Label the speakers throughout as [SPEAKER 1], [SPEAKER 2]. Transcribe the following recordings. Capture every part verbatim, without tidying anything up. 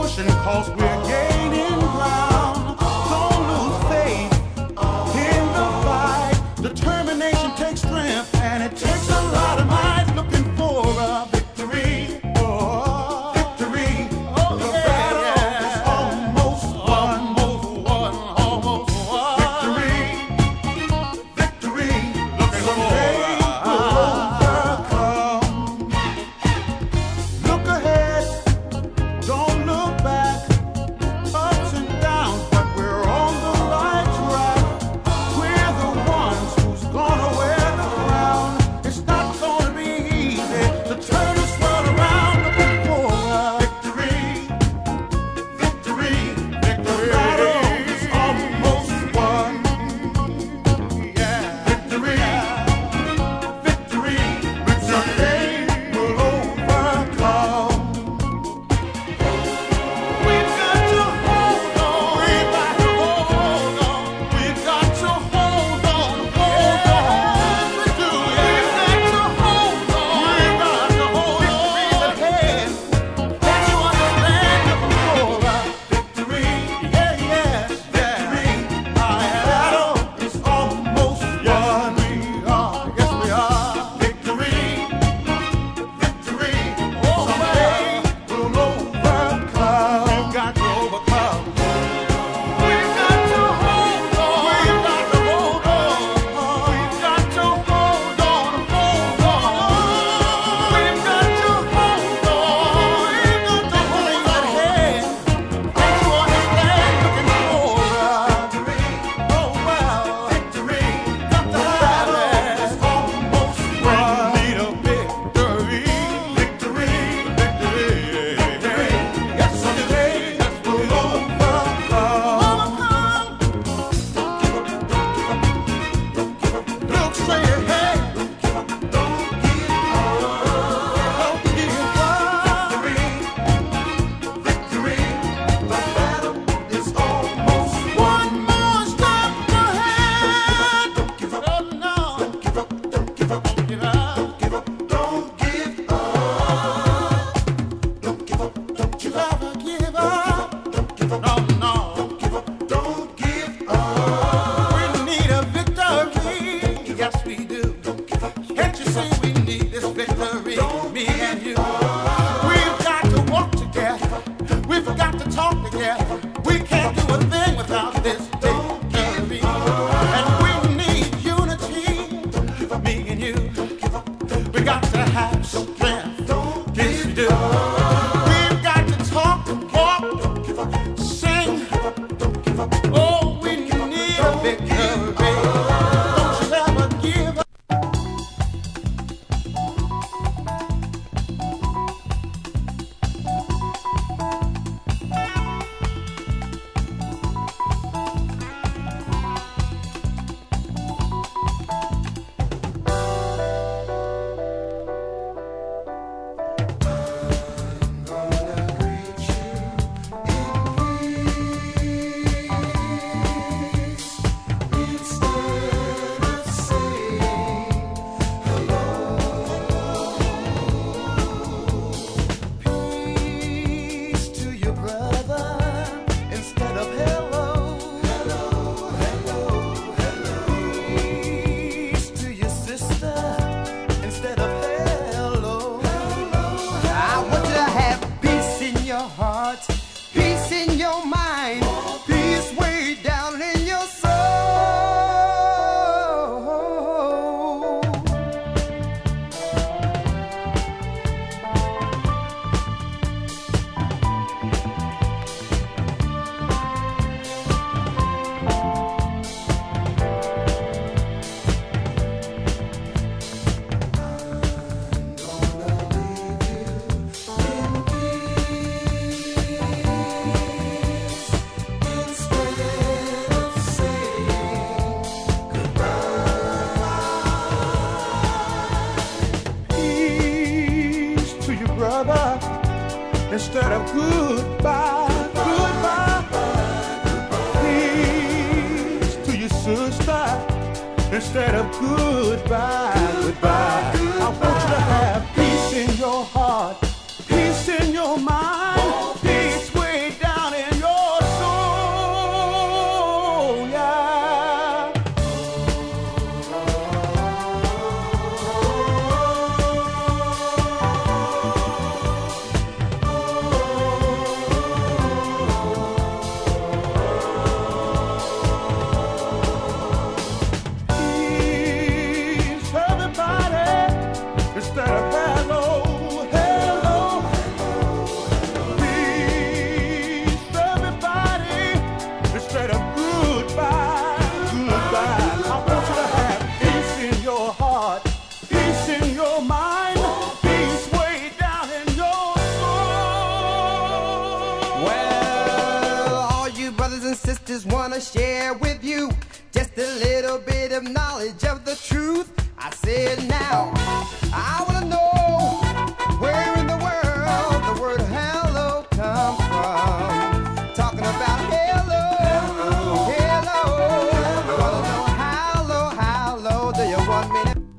[SPEAKER 1] pushing 'cause we're gaining ground. Don't lose faith in the fight. Determination takes strength, and it takes a lot of might. Looking for a victory. Oh, victory. Oh, the yeah, battle yeah. is almost won. Almost won. Almost won. Victory. Victory. Looking Someday for we'll overcome. Look ahead. Don't look back. Ups and downs, but we're on the right track. We're the ones who's gonna wear the crown. It's not gonna be easy to turn this world around. Looking for a victory, victory, victory. The battle is almost won. Yeah, victory, victory. Someday we'll overcome. We've got to hold on. We've got to hold on. We've got to hold on. Hold on. We do. We've got to hold on. We've got to hold on. Victory's ahead. Can't you understand? Looking for a victory. Yeah, yeah. Victory. Our battle is almost won. We are. Yes, we are. Victory. Victory. Someday we'll overcome. We've got to overcome. We've got to hold on. We've got to hold on. We've got to hold on. Hold on. We've got to hold on. We've got to hold that head. Can't you understand? Looking for a victory. Oh well, victory. Got the battle is almost won. We need a victory. Victory. Victory. Victory. Yes, someday we'll overcome. Look straight ahead. Don't give up. Don't give up. Victory. The battle is almost won. One more step ahead. Don't give up. Oh, no. Don't give up. Don't give up. Don't give up. Don't give up. Don't give up. Don't give up. Don't give up. Never give up. Don't give up. No, no. Don't give up. Don't give up. We need a victory. Yes, we do. Don't give up. Can't you see we need this victory? Me and you. We've got to walk together. We've got to talk together. We can't do a thing without this victory. And we need unity. Me and you. We got to have some strength. Yes, we do. We've got to talk and walk, sing. Oh, we need a victory. Don't you ever give up. Peace to your brother instead of hello. Hello, hello, hello. Peace to your sister instead of hello. Hello. I want you to have peace in your heart, peace in your mind, peace way down in your soul. Peace to your brother instead of goodbye, goodbye. Peace to your sister instead of goodbye, goodbye. I want you to have peace in your heart, peace in your mind, peace way
[SPEAKER 2] sisters wanna share with you just a little bit of knowledge of the truth. I said now, I wanna know where in the world the word hello comes from. Talking about hello, hello, I wanna know how low, how low do you want me to?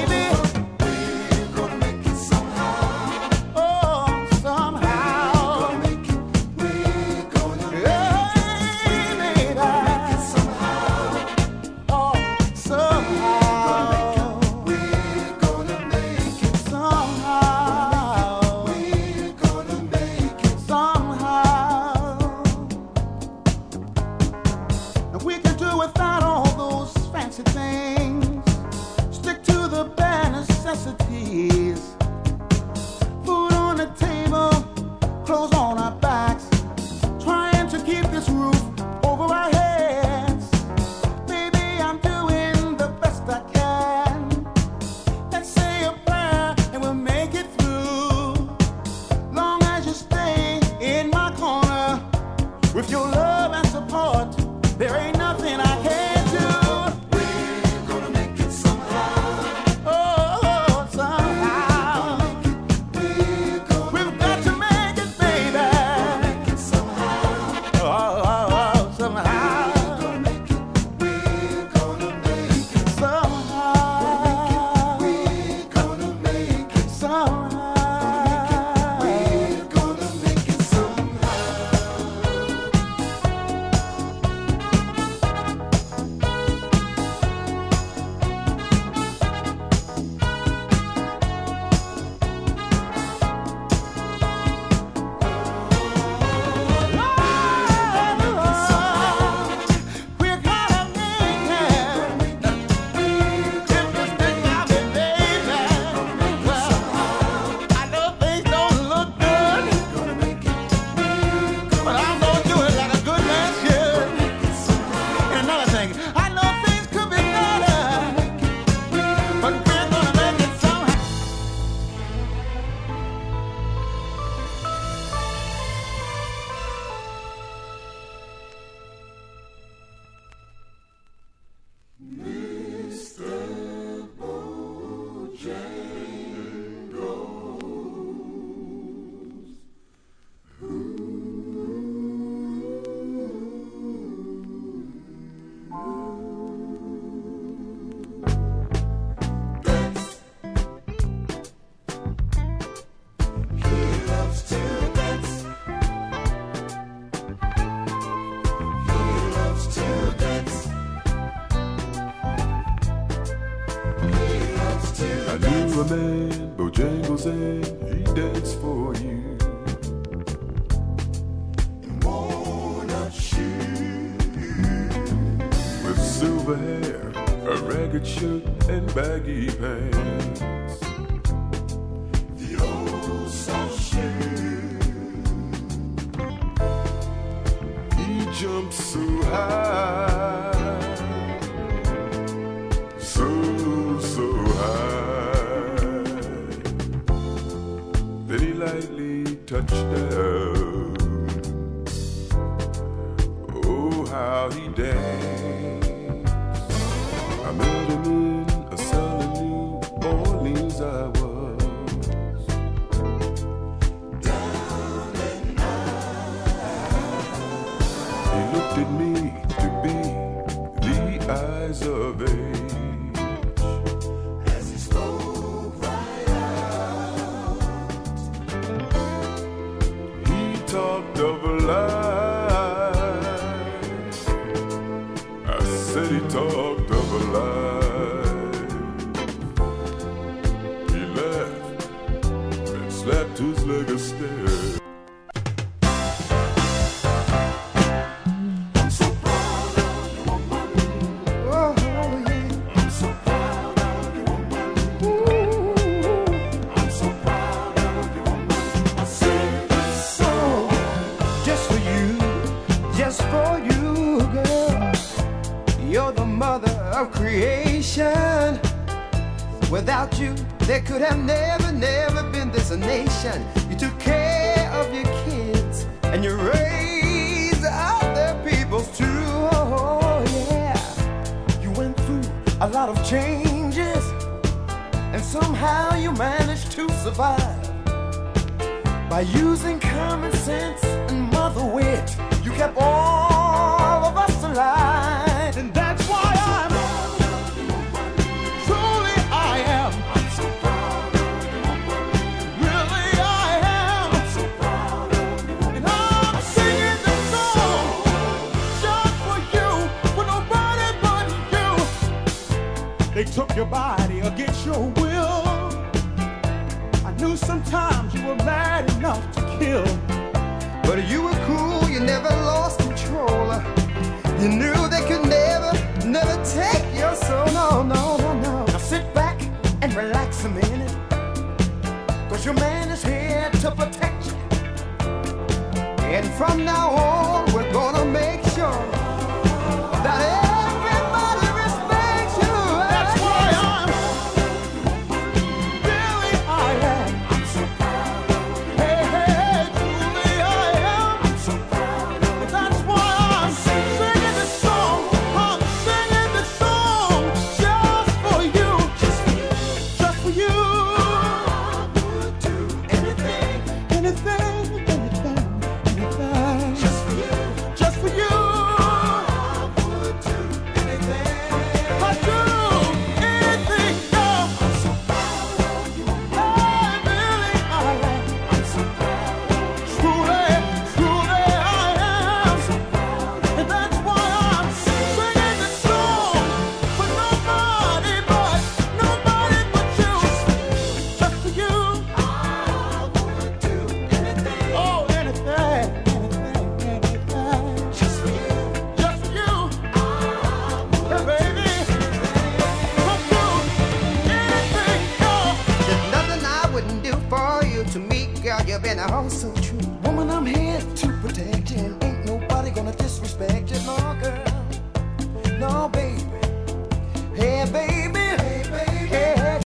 [SPEAKER 1] We're gonna make it somehow. Oh, somehow.
[SPEAKER 3] you're a man, Bojangles, and he danced for you. With silver hair, a ragged shirt, and baggy pants. The old soft shoe. He jumped so high, so, so high. Then he lightly touched down. Oh, how he danced. I met him in a sunny New Orleans, I was. Down and out. He looked at me to be the eyes of age. As he spoke right out, he talked of a lie. I said he talked of a lie. He laughed and slapped his leg a stare. I'm so proud of you, woman.
[SPEAKER 2] Oh, yeah.
[SPEAKER 3] I'm so proud of you, woman. I'm so proud of you, woman. I sing this song
[SPEAKER 2] Just for you, just for you, girl. You're the mother of creation. Without you, there could have never, never been this a nation. You took care of your kids and you raised other peoples too. Oh, yeah. You went through a lot of changes and somehow you managed to survive. By using common sense and mother wit, you kept all of us alive.
[SPEAKER 1] And that's why I'm truly I am.
[SPEAKER 3] I'm so proud of you, woman.
[SPEAKER 1] Really I am.
[SPEAKER 3] I'm so proud of you, woman.
[SPEAKER 1] And I'm singing this song just for you, for nobody but you. They took your body against your will. I knew sometimes you were mad enough to kill.
[SPEAKER 2] But you were cool, you never lost control. You knew they could never, never take your soul. No, no, no, no. Now sit back and relax a minute, cause your man is here to protect you. And from now